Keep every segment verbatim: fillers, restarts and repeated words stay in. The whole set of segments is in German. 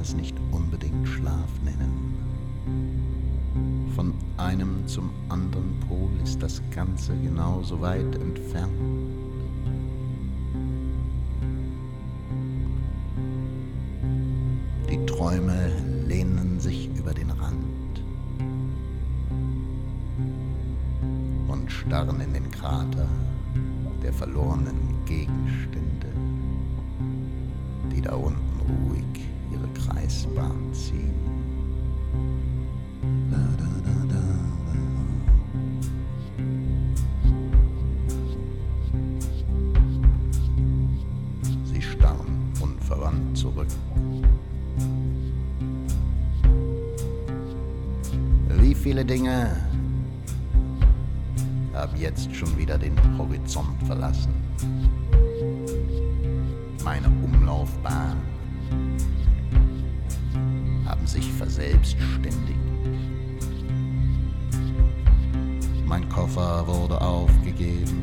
es nicht unbedingt Schlaf nennen. Von einem zum anderen Pol ist das Ganze genauso weit entfernt. Die Träume lehnen sich über den Rand und starren in den Krater der verlorenen Gegenstände, die da unten ruhig ihre Kreisbahn ziehen. Da, da, da, da, da. Sie starren unverwandt zurück. Wie viele Dinge haben jetzt schon wieder den Horizont verlassen? Meine Umlaufbahn haben sich verselbstständigt. Mein Koffer wurde aufgegeben.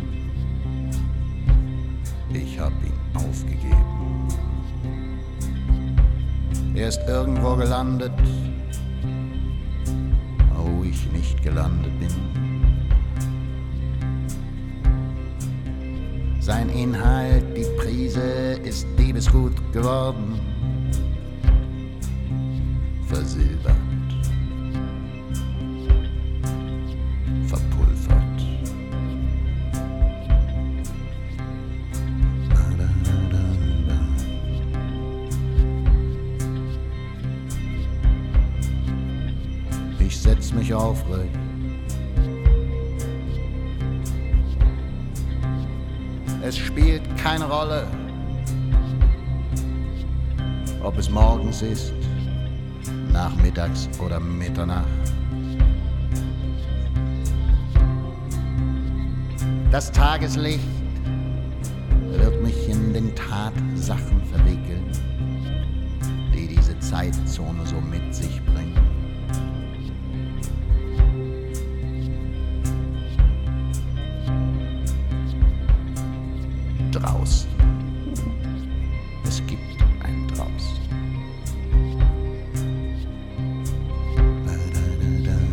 Ich hab ihn aufgegeben. Er ist irgendwo gelandet, wo ich nicht gelandet bin. Sein Inhalt, die Prise, ist Diebesgut geworden, versilbert, verpulvert. Da, da, da, da, da. Ich setz mich aufrecht. Es spielt keine Rolle, ob es morgens ist, nachmittags oder Mitternacht. Das Tageslicht wird mich in den Tatsachen verwickeln, die diese Zeitzone so mit sich bringt. Draußen. Es gibt ein Draußen. Da, da, da, da,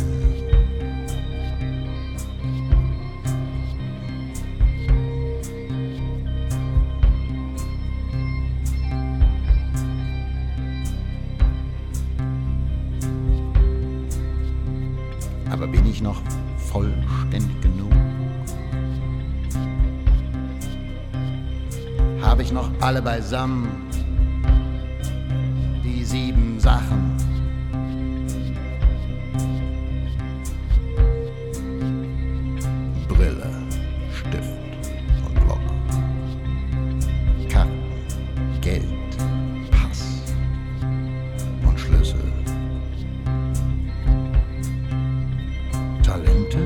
da. Aber bin ich noch vollständig genug? Habe ich noch alle beisammen, die sieben Sachen? Brille, Stift und Block, Karten, Geld, Pass und Schlüssel. Talente?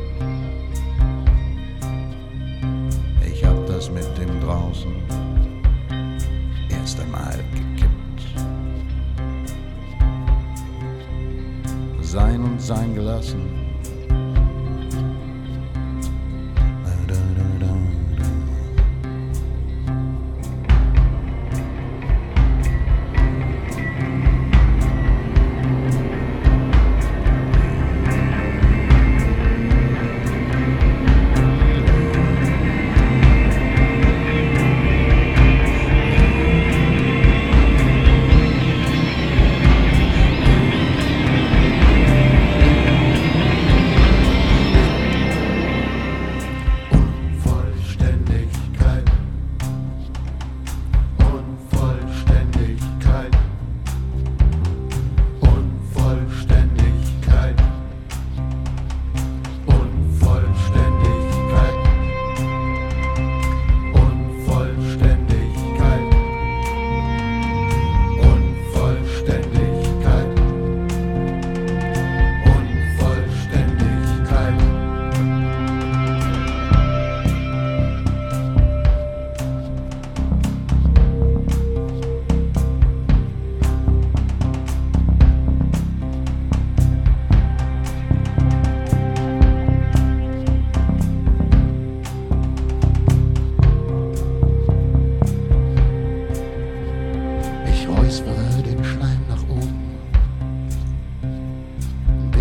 Ich hab das mit dem draußen erst einmal gekippt. Sein und sein gelassen. Da, da, da, da.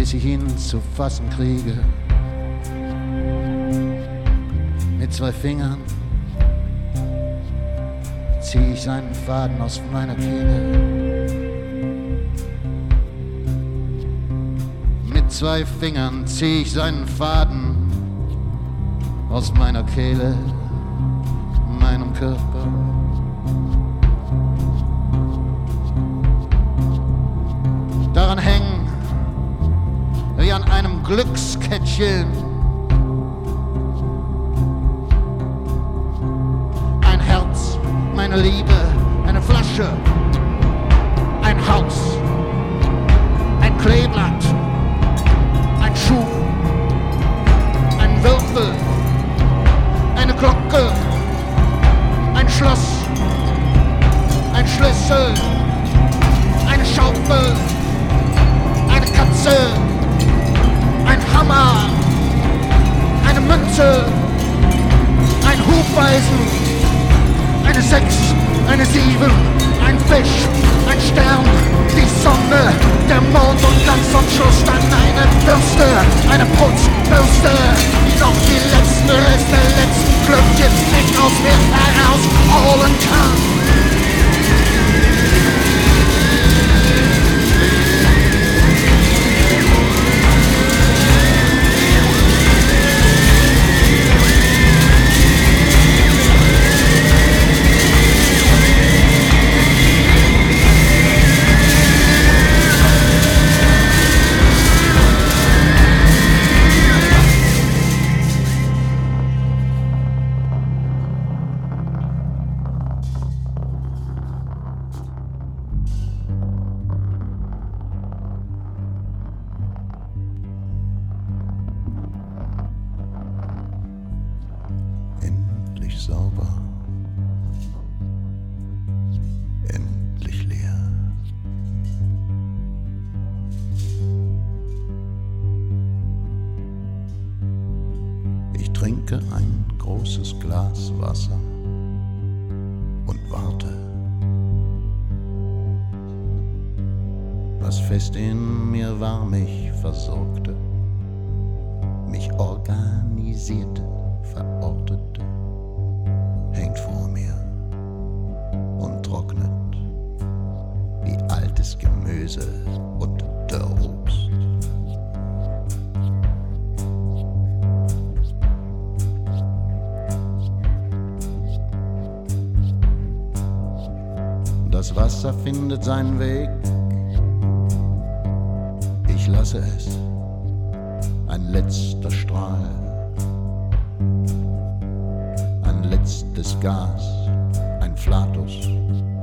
bis ich ihn zu fassen kriege. Mit zwei Fingern zieh ich seinen Faden aus meiner Kehle. Mit zwei Fingern zieh ich seinen Faden aus meiner Kehle, meinem Körper. Daran hängen, wie an einem Glückskettchen, ein Herz, meine Liebe, eine Flasche, ein Haus, ein Kleeblatt, ein Schuh, ein Würfel, eine Glocke, ein Schloss, ein Schlüssel, eine Schaufel, eine Katze, ein Hammer, eine Münze, ein Hufeisen, eine Sechs, eine Sieben, ein Fisch, ein Stern, die Sonne, der Mond und ganz zum Schluss dann eine Bürste, eine Putzbürste, die noch die letzten Reste, letzten Glückchen nicht aus mir herausholen kann. Sauber, endlich leer. Ich trinke ein großes Glas Wasser und warte, was fest in mir war, mich versorgte, mich organisierte, verortete, hängt vor mir und trocknet wie altes Gemüse und Dörrobst. Das Wasser findet seinen Weg, ich lasse es, ein letzter Strahl, letztes Gas, ein Flatus,